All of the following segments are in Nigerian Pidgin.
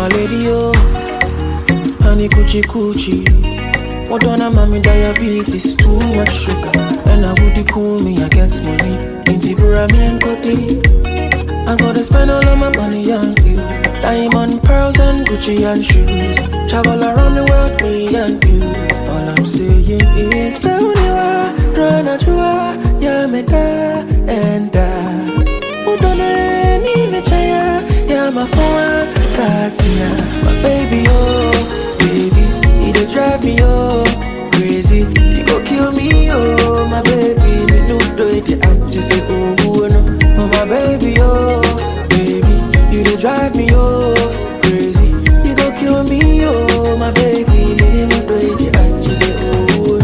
my lady, oh, honey coochie coochie. What on a mommy diabetes, too much sugar. And I would cool me, I get money. In Tibura, me and Cody. I gotta spend all of my money on you. Diamond, pearls and Gucci and shoes. Travel around the world, me and you. All I'm saying is, Sauniwa, Dranajua, Yameda, and Udone, Nimechaya, Yamafa, Katia. My baby, oh, baby, he dey drive me, oh, crazy. He go kill me, oh, my baby. Me no do it, I just say, oh, no. Oh, my baby, oh, baby, you dey drive me, oh, crazy. You go kill me, oh, my baby. Me no do it, I just say, oh, no.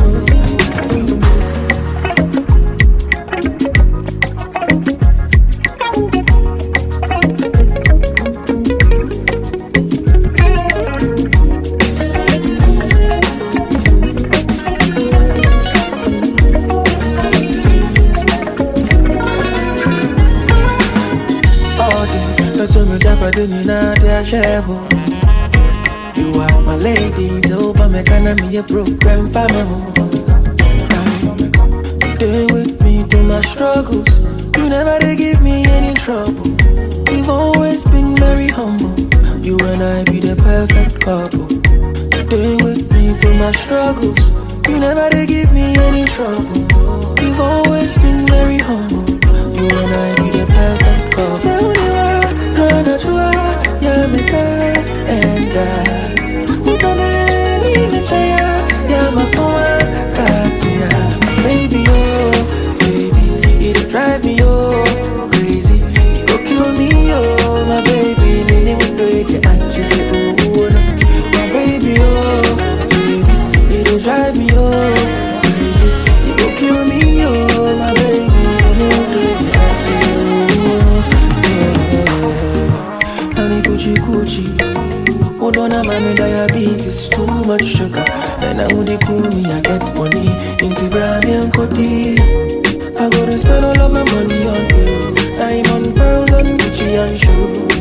You are my lady, over me can I be a broken family. Stay with me through my struggles. You never they give me any trouble. You've always been very humble. You and I be the perfect couple. Stay with me through my struggles. You never they give me any trouble. You've always been very humble. You and I be the perfect couple. So you are, gonna try. Yeah, me there and yeah, my phone, Katia. Baby, oh, baby, it drive me, oh, crazy. You go kill me, oh, my baby. Me never do it, I just say, oh, no. My baby, oh, baby, it drive me, oh, crazy. You go kill me, oh, my baby. Me never do it, I just say, oh, yeah. Honey, coochie, coochie. Hold on, I'm having diabetes, too much sugar. And I would cool me, I get money. In Tibura, and Cody. I gotta spend all of my money on you. Diamond, pearls and Gucci and shoes.